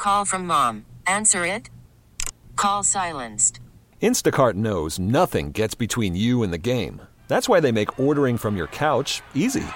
call from mom. Answer it. Call silenced. Instacart knows nothing gets between you and the game. That's why they make ordering from your couch easy.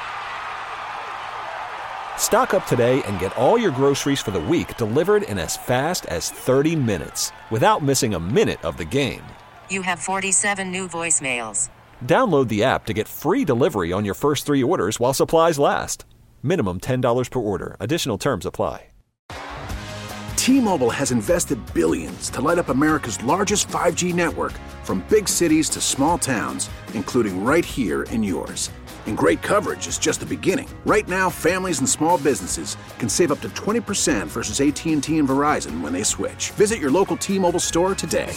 Stock up today and get all your groceries for the week delivered in as fast as 30 minutes without missing a minute of the game. You have 47 new voicemails. Download the app to get free delivery on your first 3 orders while supplies last. Minimum $10 per order. Additional terms apply. T-Mobile has invested billions to light up America's largest 5G network, from big cities to small towns, including right here in yours. And great coverage is just the beginning. Right now, families and small businesses can save up to 20% versus AT&T and Verizon when they switch. Visit your local T-Mobile store today.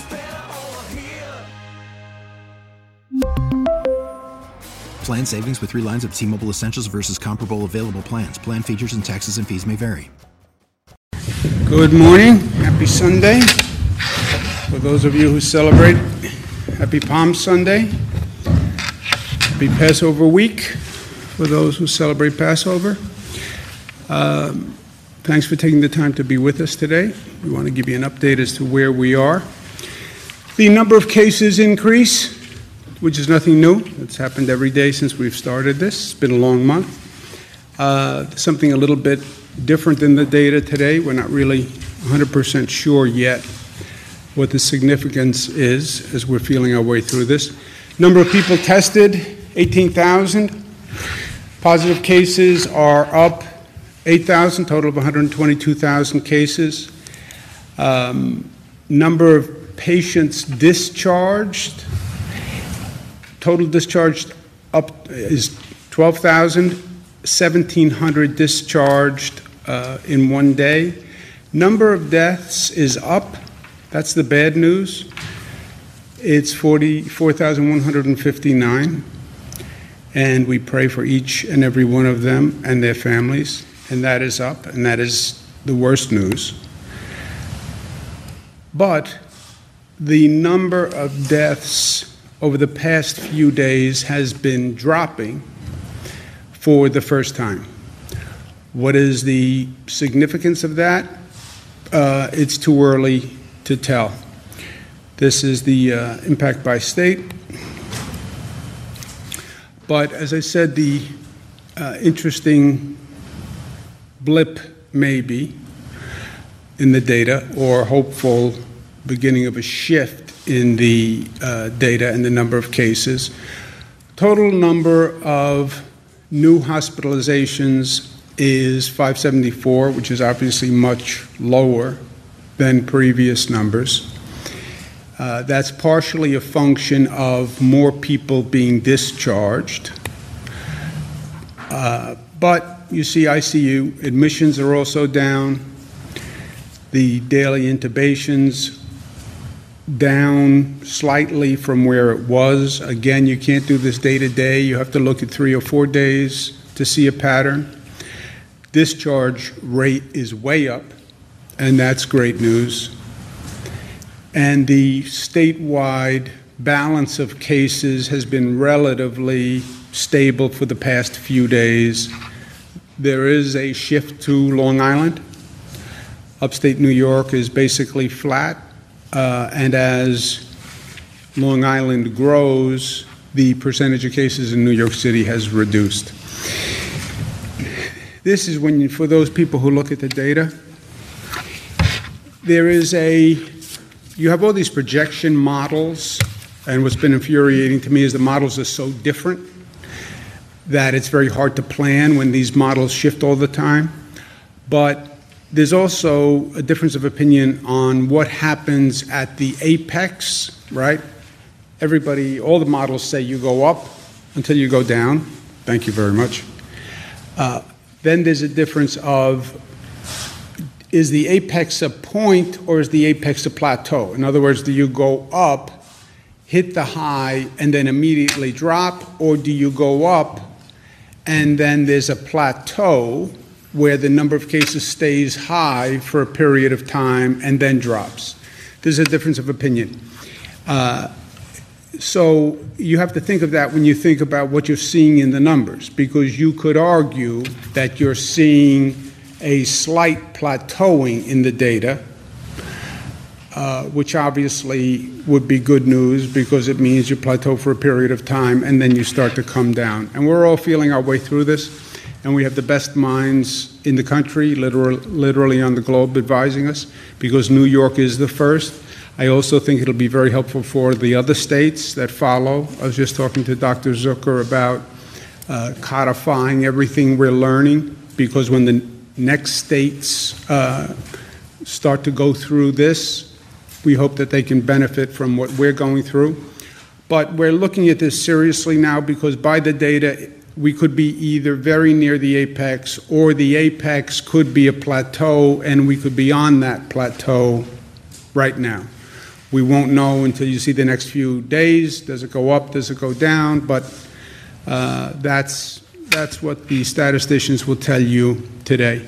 Plan savings with 3 lines of T-Mobile Essentials versus comparable available plans. Plan features and taxes and fees may vary. Good morning. Happy Sunday. For those of you who celebrate, happy Palm Sunday. Happy Passover week for those who celebrate Passover. Thanks for taking the time to be with us today. We want to give you an update as to where we are. The number of cases increase, which is nothing new. It's happened every day since we've started this. It's been a long month. Something a little bit different than the data today. We're not really 100% sure yet what the significance is as we're feeling our way through this. Number of people tested, 18,000. Positive cases are up 8,000, total of 122,000 cases. Number of patients discharged, total discharged up is 12,000, 1,700 discharged in one day. Number of deaths is up. That's the bad news. It's 44,159. And we pray for each and every one of them and their families. And that is up, and that is the worst news. But the number of deaths over the past few days has been dropping for the first time. What is the significance of that? It's too early to tell. This is the impact by state. But as I said, the interesting blip maybe in the data, or hopeful beginning of a shift in the data and the number of cases. Total number of new hospitalizations is 574, which is obviously much lower than previous numbers. That's partially a function of more people being discharged. But you see ICU admissions are also down. The daily intubations down slightly from where it was. Again, you can't do this day to day. You have to look at 3 or 4 days to see a pattern. Discharge rate is way up, and that's great news. And the statewide balance of cases has been relatively stable for the past few days. There is a shift to Long Island. Upstate New York is basically flat, and as Long Island grows, the percentage of cases in New York City has reduced. This is when, for those people who look at the data, you have all these projection models, and what's been infuriating to me is the models are so different that it's very hard to plan when these models shift all the time. But there's also a difference of opinion on what happens at the apex, right? All the models say you go up until you go down. Thank you very much. Then there's a difference of, is the apex a point or is the apex a plateau? In other words, do you go up, hit the high, and then immediately drop, or do you go up and then there's a plateau where the number of cases stays high for a period of time and then drops? There's a difference of opinion. So you have to think of that when you think about what you're seeing in the numbers, because you could argue that you're seeing a slight plateauing in the data, which obviously would be good news because it means you plateau for a period of time and then you start to come down. And we're all feeling our way through this, and we have the best minds in the country, literally on the globe, advising us, because New York is the first. I also think it'll be very helpful for the other states that follow. I was just talking to Dr. Zucker about codifying everything we're learning, because when the next states start to go through this, we hope that they can benefit from what we're going through. But we're looking at this seriously now, because by the data, we could be either very near the apex, or the apex could be a plateau, and we could be on that plateau right now. We won't know until you see the next few days. Does it go up? Does it go down? But that's what the statisticians will tell you today.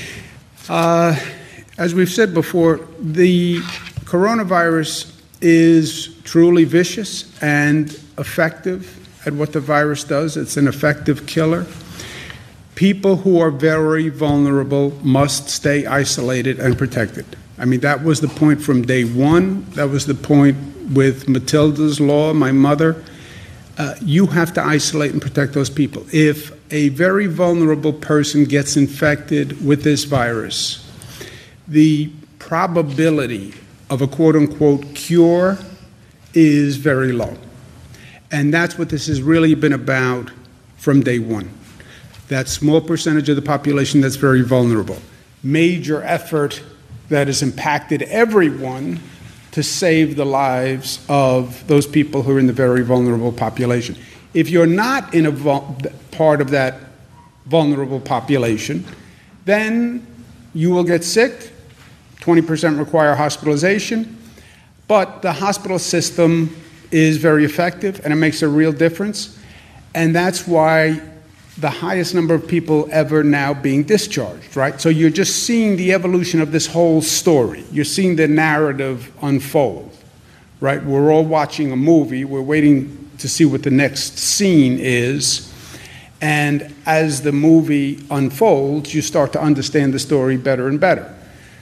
As we've said before, the coronavirus is truly vicious and effective at what the virus does. It's an effective killer. People who are very vulnerable must stay isolated and protected. I mean, that was the point from day one. That was the point with Matilda's Law, my mother. You have to isolate and protect those people. If a very vulnerable person gets infected with this virus, the probability of a quote-unquote cure is very low. And that's what this has really been about from day one. That small percentage of the population that's very vulnerable. Major effort that has impacted everyone to save the lives of those people who are in the very vulnerable population. If you're not in a part of that vulnerable population, then you will get sick. 20% require hospitalization, but the hospital system is very effective and it makes a real difference. And that's why the highest number of people ever now being discharged, right? So you're just seeing the evolution of this whole story. You're seeing the narrative unfold, right? We're all watching a movie. We're waiting to see what the next scene is. And as the movie unfolds, you start to understand the story better and better.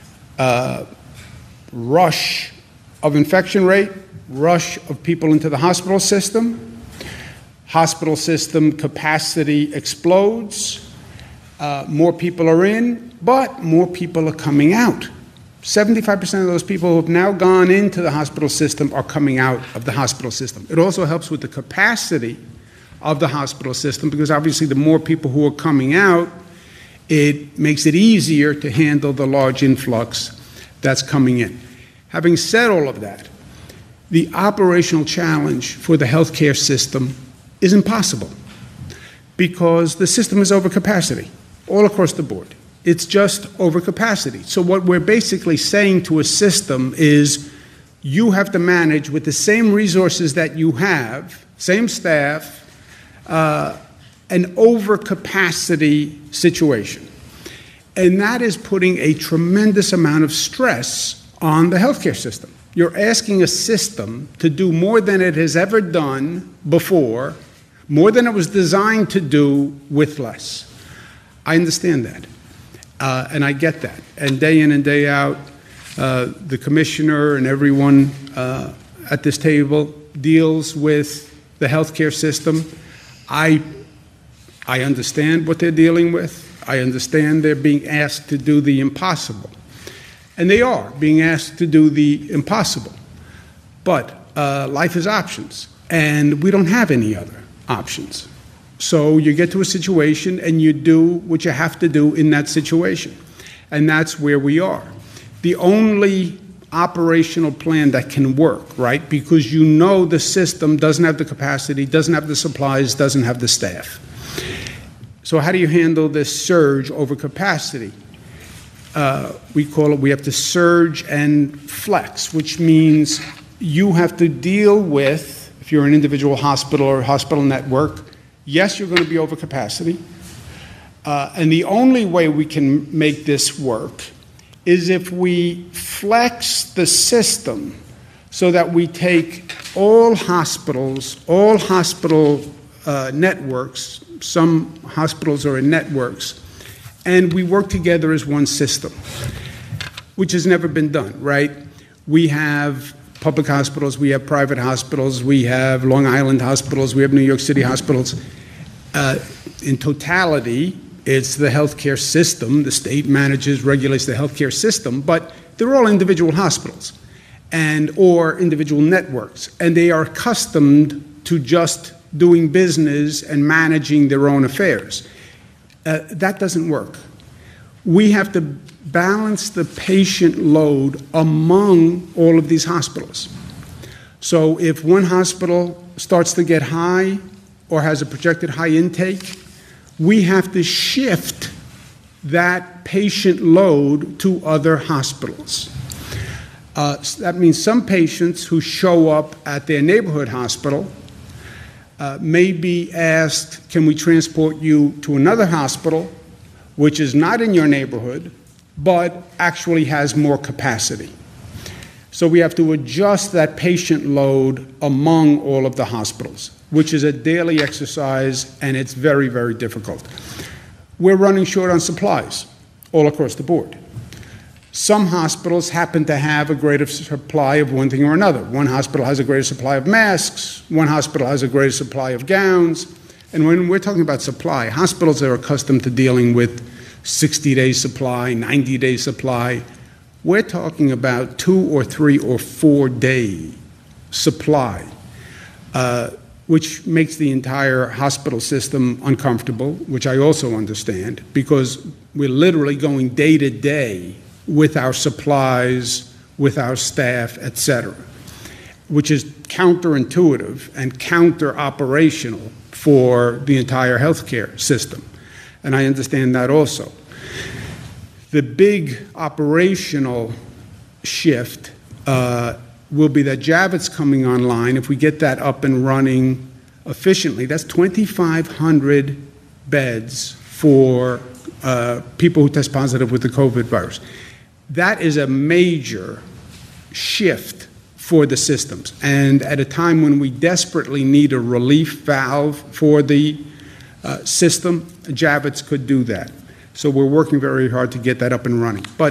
Rush of infection rate, rush of people into the hospital system. Hospital system capacity explodes. More people are in, but more people are coming out. 75% of those people who have now gone into the hospital system are coming out of the hospital system. It also helps with the capacity of the hospital system, because obviously the more people who are coming out, it makes it easier to handle the large influx that's coming in. Having said all of that, the operational challenge for the healthcare system is impossible, because the system is over capacity all across the board. It's just over capacity. So what we're basically saying to a system is, you have to manage with the same resources that you have, same staff, an overcapacity situation. And that is putting a tremendous amount of stress on the healthcare system. You're asking a system to do more than it has ever done before, more than it was designed to do with less. I understand that, and I get that. And day in and day out, the commissioner and everyone at this table deals with the healthcare system. I understand what they're dealing with. I understand they're being asked to do the impossible. And they are being asked to do the impossible. But life is options, and we don't have any other options. So you get to a situation and you do what you have to do in that situation. And that's where we are. The only operational plan that can work, right? Because you know the system doesn't have the capacity, doesn't have the supplies, doesn't have the staff. So how do you handle this surge over capacity? We have to surge and flex, which means you have to deal with, if you're an individual hospital or hospital network, yes, you're going to be over capacity. And the only way we can make this work is if we flex the system so that we take all hospitals, all hospital networks, some hospitals are in networks, and we work together as one system, which has never been done, right? We have public hospitals, we have private hospitals, we have Long Island hospitals, we have New York City hospitals. In totality, it's the healthcare system. The state manages, regulates the healthcare system, but they're all individual hospitals or individual networks, and they are accustomed to just doing business and managing their own affairs. That doesn't work. We have to balance the patient load among all of these hospitals. So if one hospital starts to get high or has a projected high intake, we have to shift that patient load to other hospitals. That means some patients who show up at their neighborhood hospital may be asked, can we transport you to another hospital which is not in your neighborhood but actually has more capacity? So we have to adjust that patient load among all of the hospitals, which is a daily exercise, and it's very, very difficult. We're running short on supplies all across the board. Some hospitals happen to have a greater supply of one thing or another. One hospital has a greater supply of masks, one hospital has a greater supply of gowns, and when we're talking about supply, hospitals are accustomed to dealing with 60-day supply, 90-day supply. We're talking about 2 or 3 or 4 day supply, which makes the entire hospital system uncomfortable, which I also understand, because we're literally going day to day with our supplies, with our staff, et cetera, which is counterintuitive and counter-operational for the entire healthcare system. And I understand that also. The big operational shift will be that Javits coming online. If we get that up and running efficiently, that's 2,500 beds for people who test positive with the COVID virus. That is a major shift for the systems. And at a time when we desperately need a relief valve for the system, Javits could do that. So we're working very hard to get that up and running. But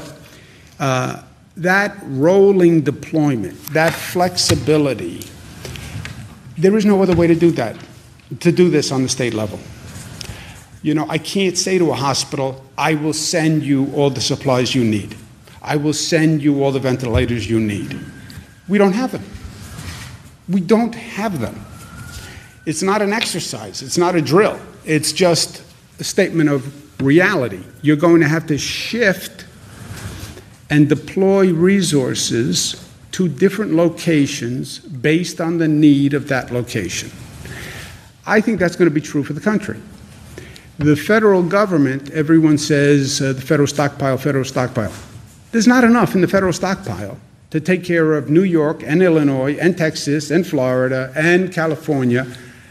that rolling deployment, that flexibility, there is no other way to do that, to do this on the state level. You know, I can't say to a hospital, I will send you all the supplies you need. I will send you all the ventilators you need. We don't have them. We don't have them. It's not an exercise. It's not a drill. It's just a statement of reality. You're going to have to shift and deploy resources to different locations based on the need of that location. I think that's going to be true for the country. The federal government, everyone says the federal stockpile, federal stockpile. There's not enough in the federal stockpile to take care of New York and Illinois and Texas and Florida and California.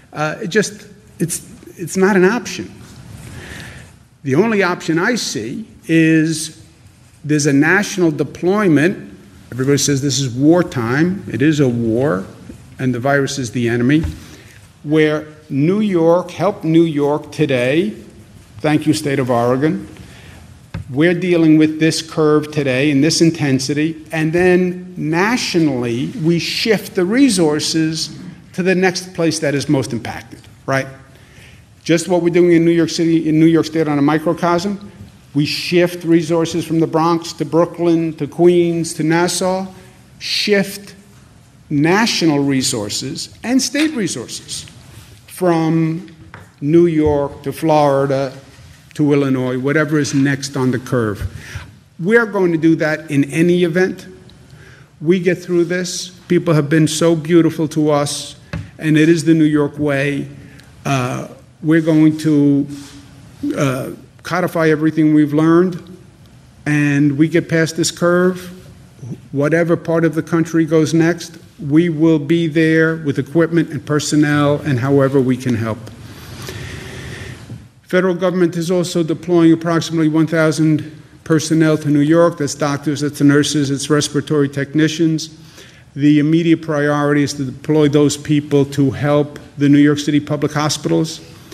It's not an option. The only option I see is there's a national deployment. Everybody says this is wartime. It is a war, and the virus is the enemy, where New York, help New York today. Thank you, State of Oregon. We're dealing with this curve today in this intensity, and then nationally, we shift the resources to the next place that is most impacted, right? Just what we're doing in New York City, in New York State on a microcosm, we shift resources from the Bronx to Brooklyn to Queens to Nassau, shift national resources and state resources from New York to Florida to Illinois, whatever is next on the curve. We're going to do that in any event. We get through this. People have been so beautiful to us, and it is the New York way. We're going to codify everything we've learned, and we get past this curve. Whatever part of the country goes next, we will be there with equipment and personnel and however we can help. Federal government is also deploying approximately 1,000 personnel to New York. That's doctors, that's nurses, it's respiratory technicians. The immediate priority is to deploy those people to help the New York City public hospitals.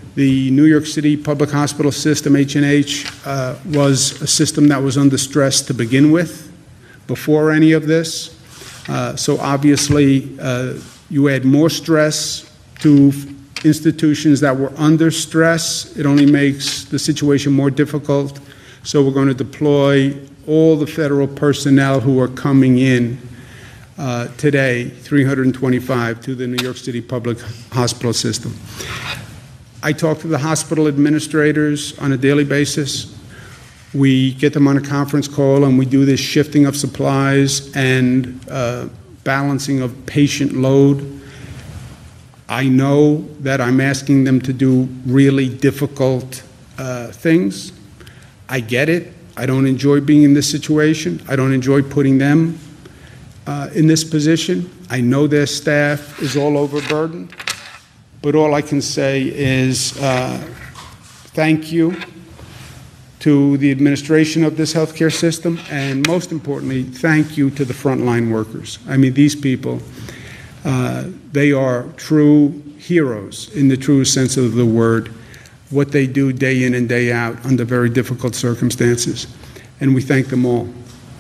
The New York City Public Hospital System, H&H, was a system that was under stress to begin with, before any of this. So obviously, you add more stress to institutions that were under stress. It only makes the situation more difficult. So we're going to deploy all the federal personnel who are coming in today, 325, to the New York City Public Hospital System. I talk to the hospital administrators on a daily basis. We get them on a conference call and we do this shifting of supplies and balancing of patient load. I know that I'm asking them to do really difficult things. I get it. I don't enjoy being in this situation. I don't enjoy putting them in this position. I know their staff is all overburdened. But all I can say is thank you to the administration of this healthcare system, and most importantly, thank you to the frontline workers. I mean, these people, they are true heroes in the truest sense of the word, what they do day in and day out under very difficult circumstances, and we thank them all.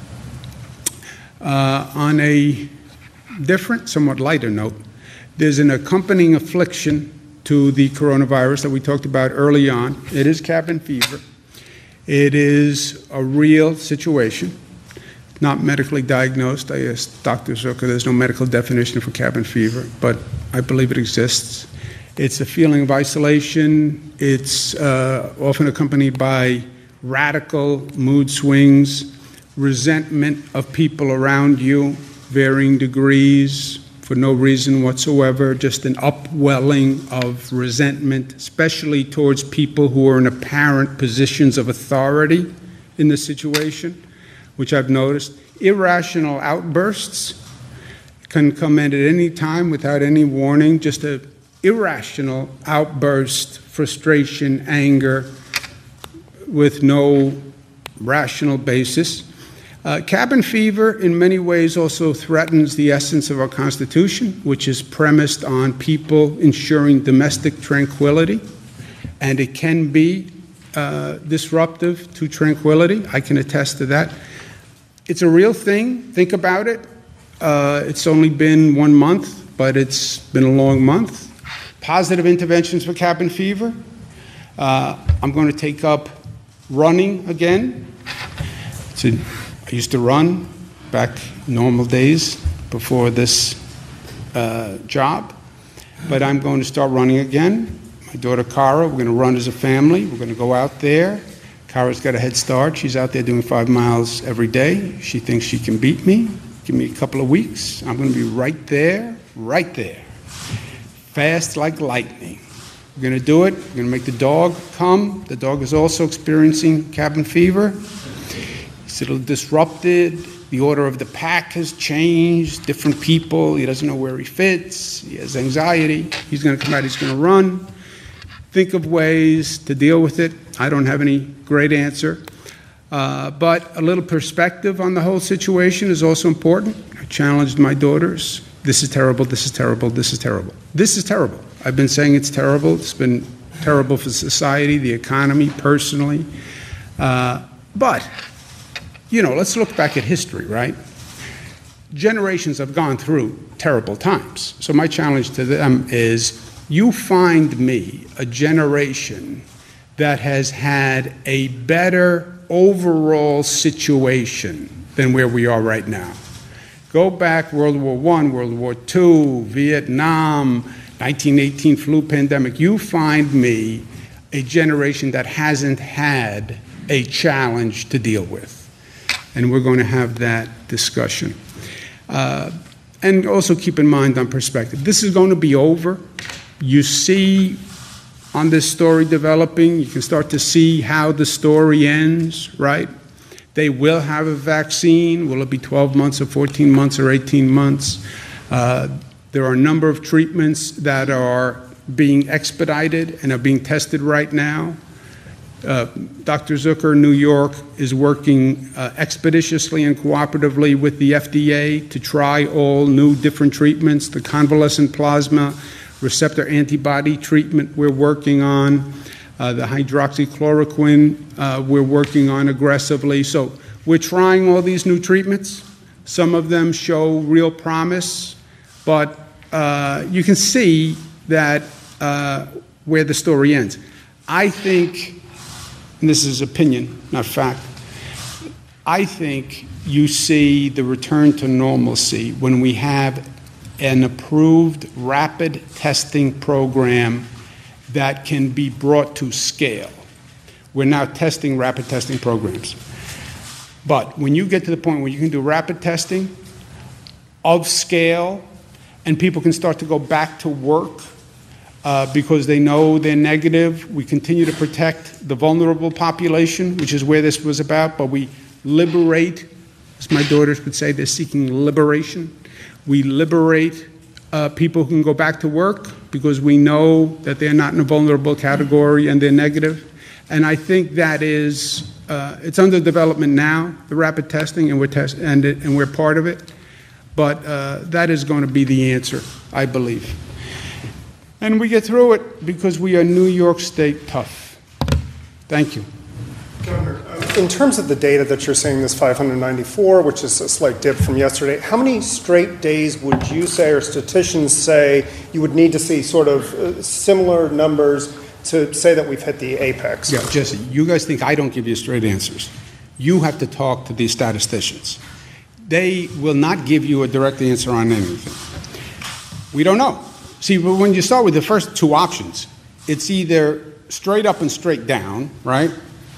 On a different, somewhat lighter note, there's an accompanying affliction to the coronavirus that we talked about early on. It is cabin fever. It is a real situation, not medically diagnosed. I asked Dr. Zucker, there's no medical definition for cabin fever, but I believe it exists. It's a feeling of isolation. It's often accompanied by radical mood swings, resentment of people around you, varying degrees, for no reason whatsoever, just an upwelling of resentment, especially towards people who are in apparent positions of authority in the situation, which I've noticed. Irrational outbursts can come in at any time without any warning, just an irrational outburst, frustration, anger, with no rational basis. Cabin fever, in many ways, also threatens the essence of our Constitution, which is premised on people ensuring domestic tranquility, and it can be disruptive to tranquility. I can attest to that. It's a real thing. Think about it. It's only been 1 month, but it's been a long month. Positive interventions for cabin fever. I'm going to take up running again. I used to run back normal days before this job, but I'm going to start running again. My daughter Cara, we're going to run as a family. We're going to go out there. Cara's got a head start. She's out there doing 5 miles every day. She thinks she can beat me. Give me a couple of weeks. I'm going to be right there. Fast like lightning. We're going to do it. We're going to make the dog come. The dog is also experiencing cabin fever. He's a little disrupted. The order of the pack has changed. Different people. He doesn't know where he fits. He has anxiety. He's going to come out. He's going to run. Think of ways to deal with it. I don't have any great answer. But a little perspective on the whole situation is also important. I challenged my daughters. This is terrible. This is terrible. This is terrible. This is terrible. I've been saying it's terrible. It's been terrible for society, the economy, personally. But, you know, let's look back at history, right? Generations have gone through terrible times. So my challenge to them is, you find me a generation that has had a better overall situation than where we are right now. Go back, World War I, World War II, Vietnam, 1918 flu pandemic. You find me a generation that hasn't had a challenge to deal with. And we're going to have that discussion. And also keep in mind on perspective, this is going to be over. You see on this story developing, you can start to see how the story ends, right? They will have a vaccine. Will it be 12 months or 14 months or 18 months? There are a number of treatments that are being expedited and are being tested right now. Dr. Zucker in New York is working expeditiously and cooperatively with the FDA to try all new different treatments. The convalescent plasma receptor antibody treatment we're working on. The hydroxychloroquine we're working on aggressively. So we're trying all these new treatments. Some of them show real promise, but you can see that where the story ends. I think, and this is opinion, not fact, I think you see the return to normalcy when we have an approved rapid testing program that can be brought to scale. We're now testing rapid testing programs. But when you get to the point where you can do rapid testing of scale and people can start to go back to work because they know they're negative, we continue to protect the vulnerable population, which is where this was about, but we liberate, as my daughters would say, they're seeking liberation. We liberate people who can go back to work because we know that they're not in a vulnerable category and they're negative. And I think that is, it's under development now, the rapid testing, and we're part of it. But that is going to be the answer, I believe. And we get through it because we are New York State tough. Thank you. Governor, in terms of the data that you're saying, this 594, which is a slight dip from yesterday, how many straight days would you say, or statisticians say, you would need to see sort of similar numbers to say that we've hit the apex? Yeah, Jesse, you guys think I don't give you straight answers. You have to talk to these statisticians. They will not give you a direct answer on anything. We don't know. See, when you start with the first two options, it's either straight up and straight down, right?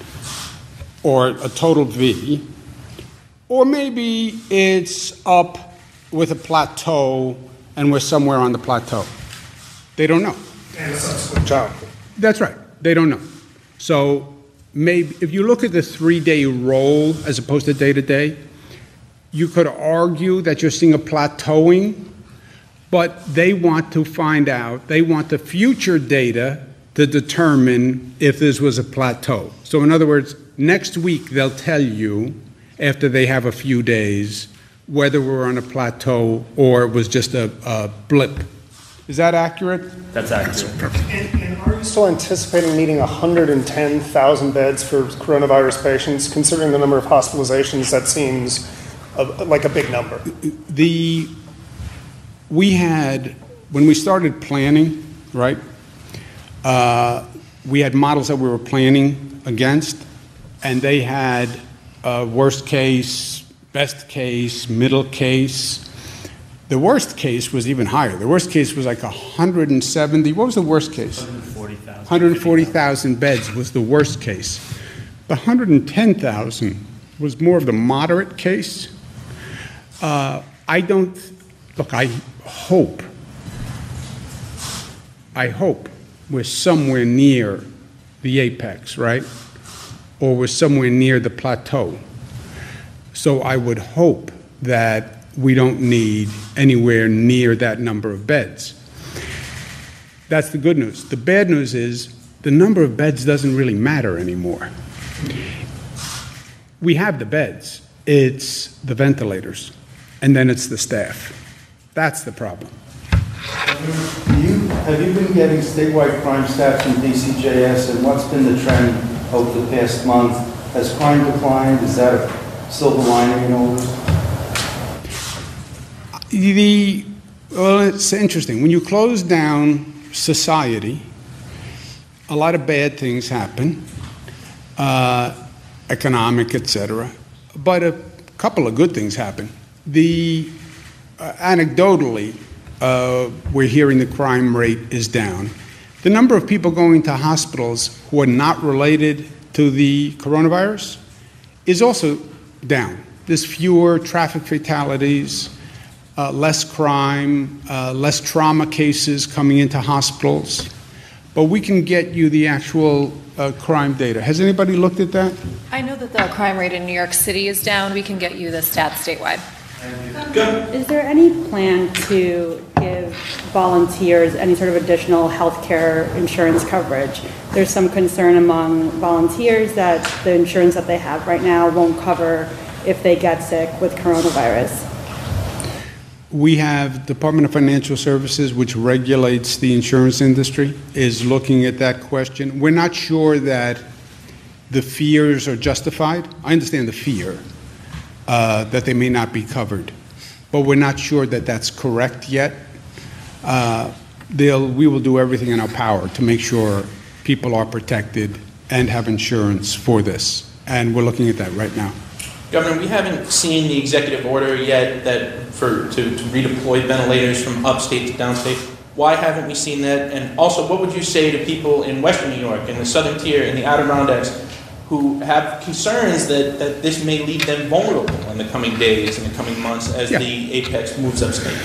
Or a total V, or maybe it's up with a plateau and we're somewhere on the plateau. They don't know. And a subsequent jump. That's right. They don't know. So maybe if you look at the 3-day roll as opposed to day-to-day, you could argue that you're seeing a plateauing, but they want to find out, they want the future data to determine if this was a plateau. So in other words, next week they'll tell you, after they have a few days, whether we're on a plateau or it was just a blip. Is that accurate? That's accurate. And are you still anticipating needing 110,000 beds for coronavirus patients? Considering the number of hospitalizations, that seems like a big number. We had, when we started planning, right, we had models that we were planning against, and they had worst case, best case, middle case. The worst case was even higher. The worst case was like 170. What was the worst case? 140,000. 140,000 beds was the worst case. The 110,000 was more of the moderate case. I hope we're somewhere near the apex, right? Or we're somewhere near the plateau. So I would hope that we don't need anywhere near that number of beds. That's the good news. The bad news is the number of beds doesn't really matter anymore. We have the beds. It's the ventilators, and then it's the staff. That's the problem. Have you been getting statewide crime stats from DCJS, and what's been the trend over the past month? Has crime declined? Is that a silver lining in all this? Well, it's interesting. When you close down society, a lot of bad things happen, economic, etc. But a couple of good things happen. Anecdotally, we're hearing the crime rate is down. The number of people going to hospitals who are not related to the coronavirus is also down. There's fewer traffic fatalities, less crime, less trauma cases coming into hospitals. But we can get you the actual crime data. Has anybody looked at that? I know that the crime rate in New York City is down. We can get you the stats statewide. Is there any plan to give volunteers any sort of additional health care insurance coverage? There's some concern among volunteers that the insurance that they have right now won't cover if they get sick with coronavirus. We have Department of Financial Services, which regulates the insurance industry, is looking at that question. We're not sure that the fears are justified. I understand the fear that they may not be covered, but we're not sure that that's correct yet. We will do everything in our power to make sure people are protected and have insurance for this, and we're looking at that right now. Governor, we haven't seen the executive order yet to redeploy ventilators from upstate to downstate. Why haven't we seen that? And also, what would you say to people in Western New York, in the Southern Tier, in the Adirondacks, who have concerns that this may leave them vulnerable in the coming days, in the coming months, as the apex moves upstate?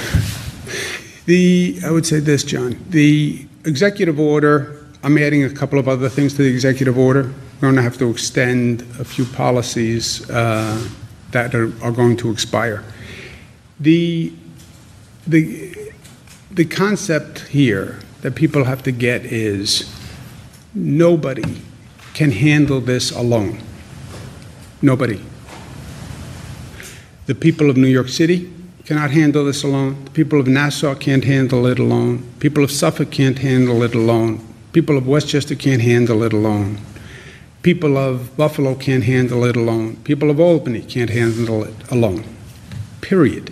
I would say this, John. The executive order, I'm adding a couple of other things to the executive order. We're going to have to extend a few policies that are going to expire. The concept here that people have to get is nobody can handle this alone. Nobody. The people of New York City cannot handle this alone. The people of Nassau can't handle it alone. People of Suffolk can't handle it alone. People of Westchester can't handle it alone. People of Buffalo can't handle it alone. People of Albany can't handle it alone. Period.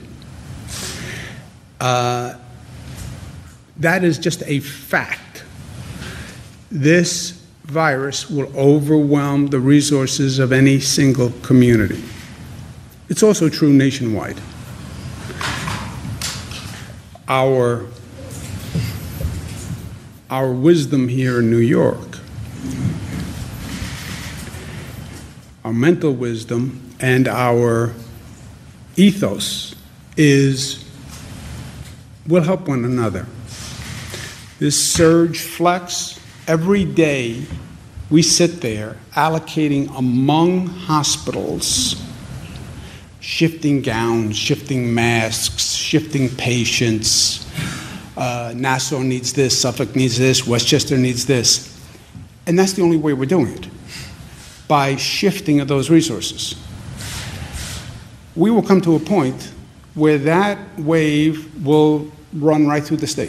That is just a fact. This virus will overwhelm the resources of any single community. It's also true nationwide. Our wisdom here in New York, our mental wisdom, and our ethos is we'll help one another. This surge flex, every day we sit there allocating among hospitals, shifting gowns, shifting masks, shifting patients. Nassau needs this, Suffolk needs this, Westchester needs this. And that's the only way we're doing it, by shifting of those resources. We will come to a point where that wave will run right through the state.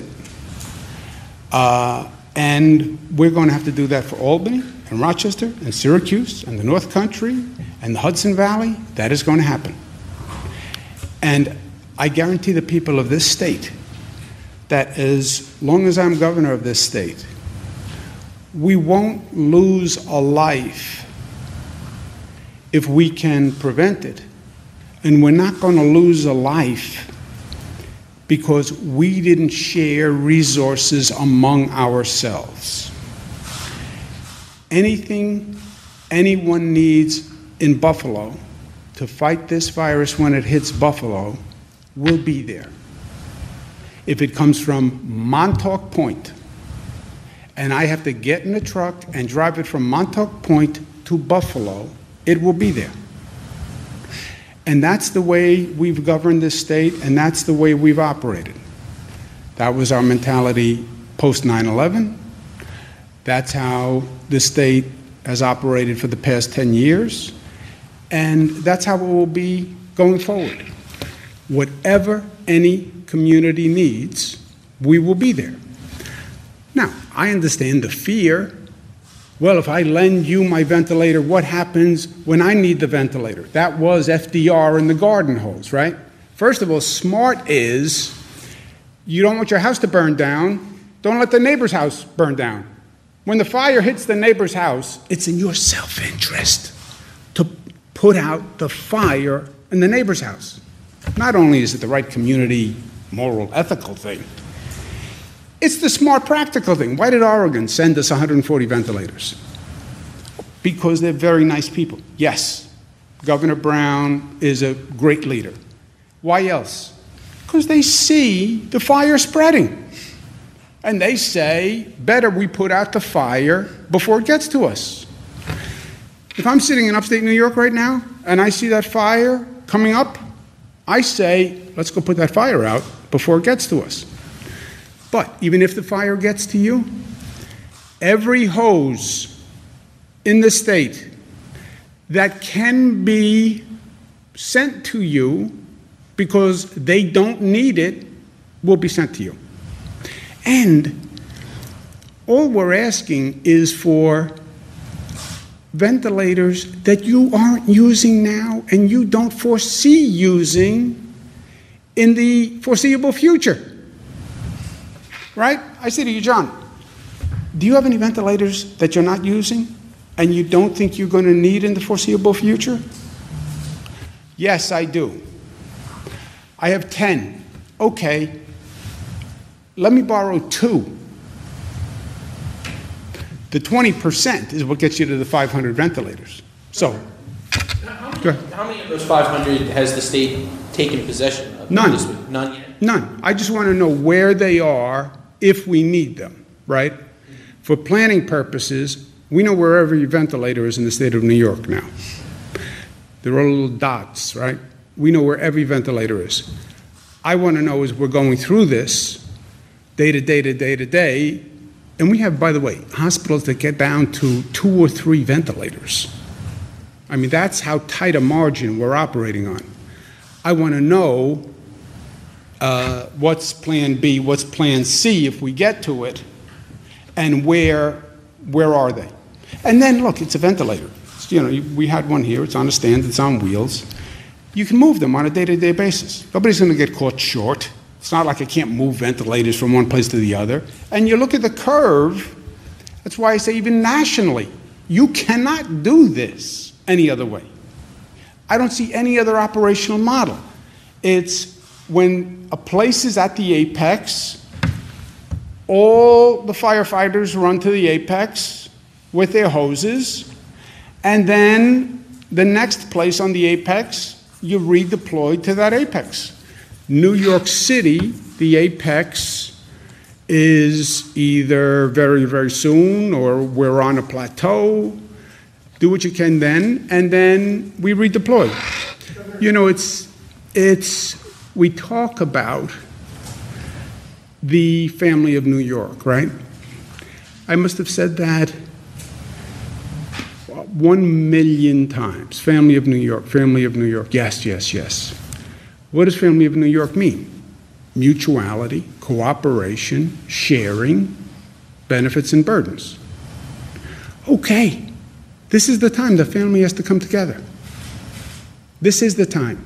And we're going to have to do that for Albany and Rochester and Syracuse and the North Country and the Hudson Valley. That is going to happen. And I guarantee the people of this state that as long as I'm governor of this state, we won't lose a life if we can prevent it. And we're not going to lose a life because we didn't share resources among ourselves. Anything anyone needs in Buffalo to fight this virus when it hits Buffalo will be there. If it comes from Montauk Point, and I have to get in a truck and drive it from Montauk Point to Buffalo, it will be there. And that's the way we've governed this state, and that's the way we've operated. That was our mentality post 9/11. That's how the state has operated for the past 10 years, and that's how it will be going forward. Whatever any community needs, we will be there. Now, I understand the fear. Well, if I lend you my ventilator, what happens when I need the ventilator? That was FDR and the garden hose, right? First of all, smart is you don't want your house to burn down. Don't let the neighbor's house burn down. When the fire hits the neighbor's house, it's in your self-interest to put out the fire in the neighbor's house. Not only is it the right community, moral, ethical thing, it's the smart, practical thing. Why did Oregon send us 140 ventilators? Because they're very nice people. Yes, Governor Brown is a great leader. Why else? Because they see the fire spreading. And they say, better we put out the fire before it gets to us. If I'm sitting in upstate New York right now, and I see that fire coming up, I say, let's go put that fire out before it gets to us. But even if the fire gets to you, every hose in the state that can be sent to you because they don't need it will be sent to you. And all we're asking is for ventilators that you aren't using now and you don't foresee using in the foreseeable future. Right? I say to you, John, do you have any ventilators that you're not using and you don't think you're going to need in the foreseeable future? Yes, I do. I have 10. Okay. Let me borrow 2. The 20% is what gets you to the 500 ventilators. So, how many of those 500 has the state taken possession of? None. None yet? None. I just want to know where they are if we need them, right? For planning purposes, we know where every ventilator is in the state of New York now. They're all little dots, right? We know where every ventilator is. I want to know as we're going through this, day to day to day to day, and we have, by the way, hospitals that get down to 2 or 3 ventilators. I mean, that's how tight a margin we're operating on. I want to know what's plan B, what's plan C if we get to it, and where are they? And then, look, it's a ventilator. It's, we had one here. It's on a stand. It's on wheels. You can move them on a day-to-day basis. Nobody's going to get caught short. It's not like I can't move ventilators from one place to the other. And you look at the curve, that's why I say even nationally, you cannot do this any other way. I don't see any other operational model. It's when a place is at the apex, all the firefighters run to the apex with their hoses, and then the next place on the apex, you redeploy to that apex. New York City, the apex is either very, very soon or we're on a plateau. Do what you can then, and then we redeploy. We talk about the family of New York, right? I must have said that 1 million times. Family of New York, family of New York. Yes, yes, yes. What does family of New York mean? Mutuality, cooperation, sharing, benefits and burdens. Okay, this is the time the family has to come together. This is the time.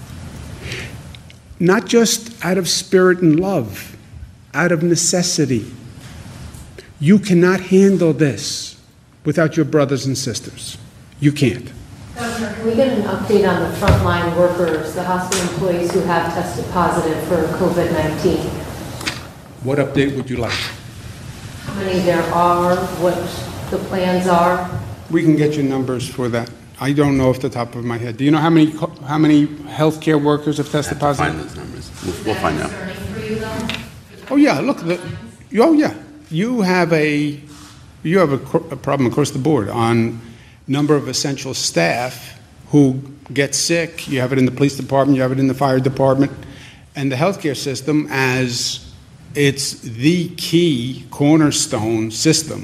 Not just out of spirit and love, out of necessity. You cannot handle this without your brothers and sisters. You can't. Doctor, can we get an update on the frontline workers, the hospital employees who have tested positive for COVID-19? What update would you like? How many there are, what the plans are? We can get you numbers for that. I don't know off the top of my head. Do you know how many healthcare workers have tested positive? Find those numbers. We'll find out. Oh yeah, look. You have a problem across the board on number of essential staff who get sick. You have it in the police department. You have it in the fire department, and the healthcare system as it's the key cornerstone system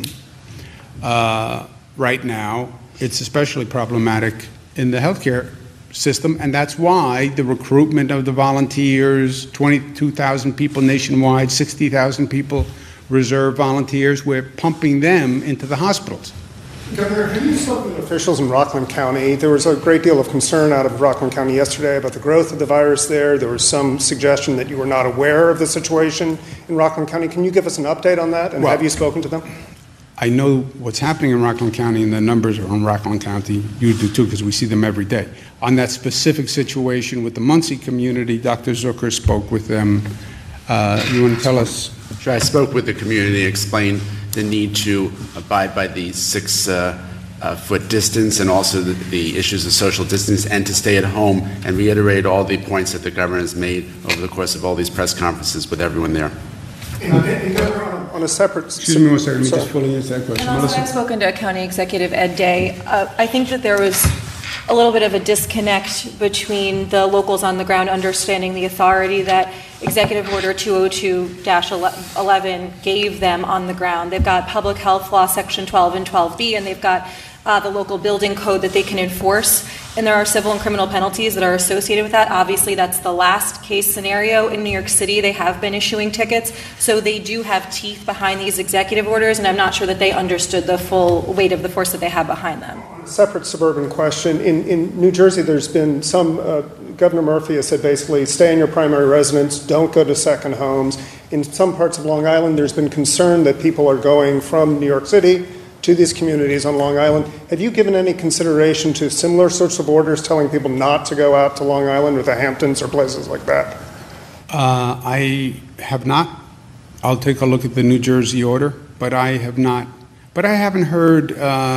right now. It's especially problematic in the healthcare system, and that's why the recruitment of the volunteers, 22,000 people nationwide, 60,000 people reserve volunteers, we're pumping them into the hospitals. Governor, have you spoken to officials in Rockland County? There was a great deal of concern out of Rockland County yesterday about the growth of the virus there. There was some suggestion that you were not aware of the situation in Rockland County. Can you give us an update on that, and have you spoken to them? I know what's happening in Rockland County, and the numbers are on Rockland County. You do too, because we see them every day. On that specific situation with the Muncie community, Dr. Zucker spoke with them. You want to tell us? Sure. I spoke with the community, explained the need to abide by the 6-foot distance and also the issues of social distance, and to stay at home, and reiterate all the points that the governor has made over the course of all these press conferences with everyone there. On a separate... Excuse me one second, let me just fully answer that question. And also, I've spoken to County Executive Ed Day. I think that there was a little bit of a disconnect between the locals on the ground understanding the authority that Executive Order 202-11 gave them on the ground. They've got Public Health Law Section 12 and 12B, and they've got the local building code that they can enforce, and there are civil and criminal penalties that are associated with that. Obviously, that's the last case scenario in New York City. They have been issuing tickets, so they do have teeth behind these executive orders, and I'm not sure that they understood the full weight of the force that they have behind them. A separate suburban question. In New Jersey, there's been some, Governor Murphy has said basically stay in your primary residence, don't go to second homes. In some parts of Long Island, there's been concern that people are going from New York City to these communities on Long Island. Have you given any consideration to similar sorts of orders telling people not to go out to Long Island or the Hamptons or places like that? I have not. I'll take a look at the New Jersey order, but I have not. But I haven't heard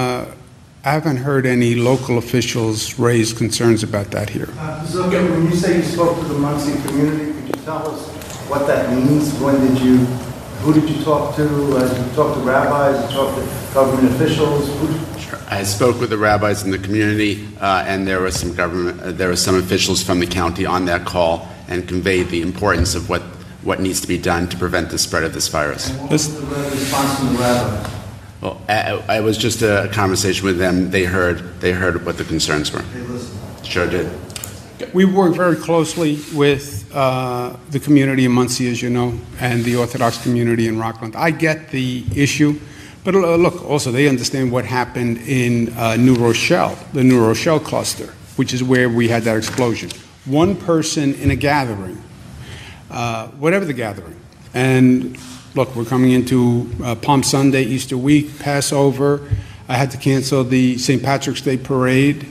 any local officials raise concerns about that here. Zucker, when you say you spoke to the Muncie community, could you tell us what that means? Who did you talk to? Did you talk to rabbis? Did you talk to government officials? Sure. I spoke with the rabbis in the community, and there were some officials from the county on that call, and conveyed the importance of what needs to be done to prevent the spread of this virus. What was the response from the rabbis? Well, I was just a conversation with them. They heard what the concerns were. They listened. Sure did. We work very closely with the community in Muncie, as you know, and the Orthodox community in Rockland. I get the issue, but look, also they understand what happened in New Rochelle, the New Rochelle cluster, which is where we had that explosion. One person in a gathering, whatever the gathering, and look, we're coming into Palm Sunday, Easter week, Passover. I had to cancel the St. Patrick's Day parade.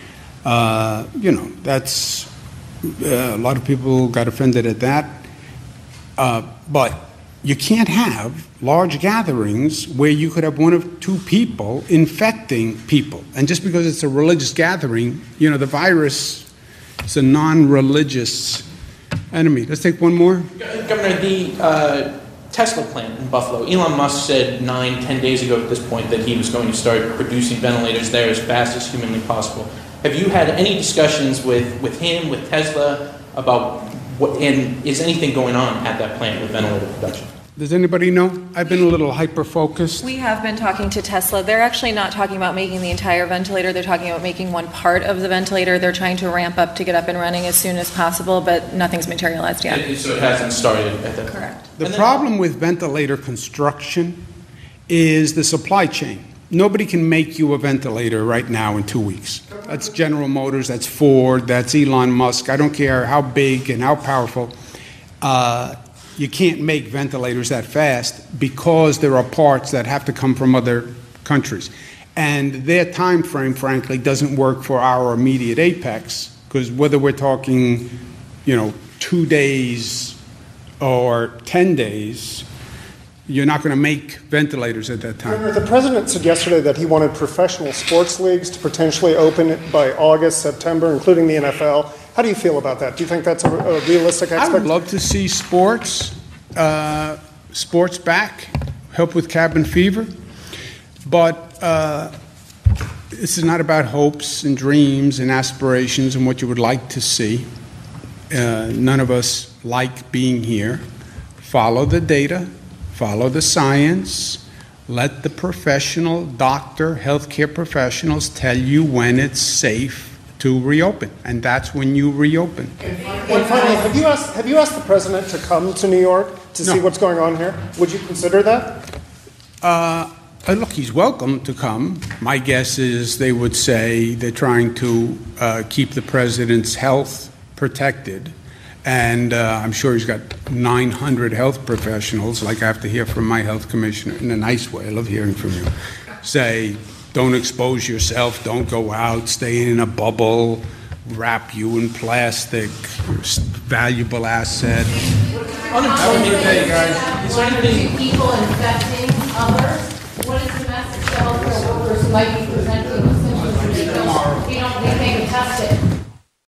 That's a lot of people got offended at that. But you can't have large gatherings where you could have one or two people infecting people. And just because it's a religious gathering, the virus is a non-religious enemy. Let's take one more. Governor, the Tesla plant in Buffalo, Elon Musk said 9-10 days ago at this point that he was going to start producing ventilators there as fast as humanly possible. Have you had any discussions with him, with Tesla, about what, and is anything going on at that plant with ventilator production? Does anybody know? I've been a little hyper-focused. We have been talking to Tesla. They're actually not talking about making the entire ventilator. They're talking about making one part of the ventilator. They're trying to ramp up to get up and running as soon as possible, but nothing's materialized yet. So it hasn't started at that point? Correct. The problem with ventilator construction is the supply chain. Nobody can make you a ventilator right now in 2 weeks. That's General Motors, that's Ford, that's Elon Musk. I don't care how big and how powerful. You can't make ventilators that fast because there are parts that have to come from other countries. And their time frame, frankly, doesn't work for our immediate apex, because whether we're talking, 2 days or 10 days, you're not going to make ventilators at that time. The president said yesterday that he wanted professional sports leagues to potentially open it by August, September, including the NFL. How do you feel about that? Do you think that's a realistic expectation? I would love to see sports back, help with cabin fever. But this is not about hopes and dreams and aspirations and what you would like to see. None of us like being here. Follow the data. Follow the science. Let the professional healthcare professionals tell you when it's safe to reopen, and that's when you reopen. And finally, have you asked the president to come to New York to see what's going on here? Would you consider that? Look, he's welcome to come. My guess is they would say they're trying to keep the president's health protected. And I'm sure he's got 900 health professionals, like I have to hear from my health commissioner, in a nice way, I love hearing from you, say, don't expose yourself, don't go out, stay in a bubble, wrap you in plastic, valuable asset. Unemployment rate, guys. Is there anything? People infecting others? What is the message to healthcare workers who might be presenting symptoms and they can't get tested?